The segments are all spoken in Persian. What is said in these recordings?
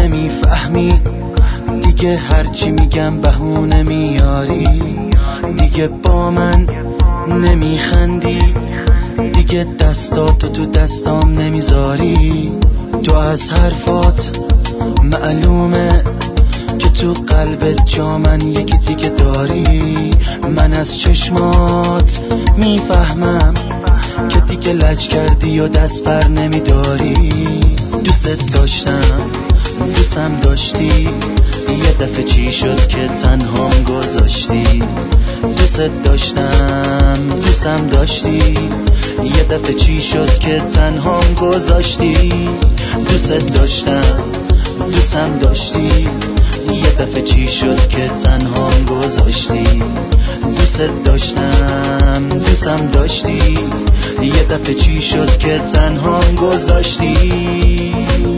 نمیفهمی، دیگه هرچی میگم بهونه میاری، دیگه با من نمیخندی، دیگه دستاتو تو دستام نمیذاری. تو از حرفات معلومه که تو قلبت جا من یکی دیگه داری. من از چشمات میفهمم که دیگه لج کردی و دست بر نمیداری. دوست داشتم دوستم داشتی، یه دفعه چی شد که تنهام گذاشتی. دوست داشتم دوستم داشتی، یه دفعه چی شد که تنهام گذاشتی. دوست داشتم دوستم داشتی، یه دفعه چی شد که تنهام گذاشتی. دوست داشتم دوستم داشتی، یه دفعه چی شد که تنهام گذاشتی.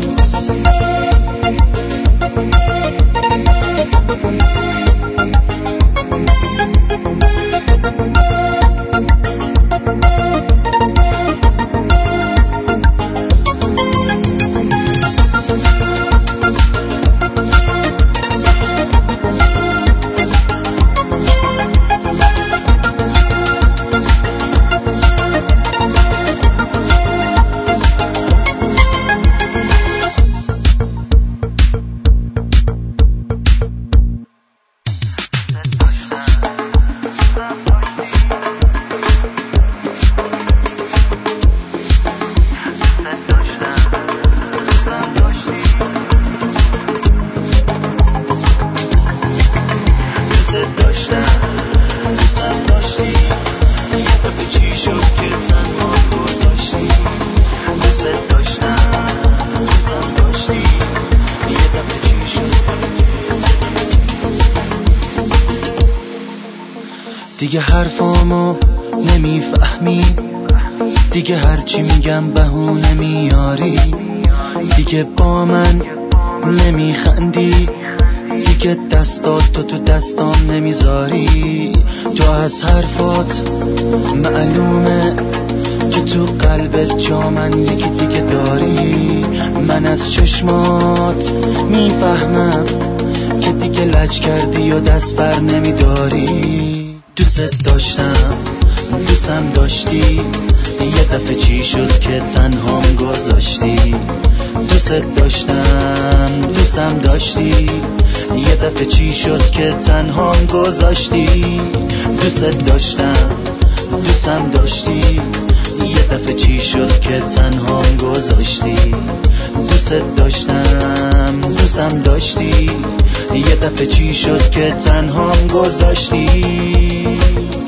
دیگه حرفامو نمیفهمی، دیگه هرچی میگم بهونه میاری، دیگه با من نمیخندی، دیگه دستاتو تو دستام نمیذاری. تو از حرفات معلومه که تو قلبت جا من یکی دیگه داری. من از چشمات میفهمم که دیگه لج کردی و دست بر نمیداری. دوست داشتم دوستم داشتی، یه دفعه چی شد که تنهام گذاشتی. دوست داشتم دوستم داشتی، یه دفعه چی شد که تنهام گذاشتی. دوست داشتم دوستم داشتی، یه دفعه چی شد که تنهام گذاشتی. دوست داشتم دوستم داشتی، یه دفعه چی شد که تنهام گذاشتی.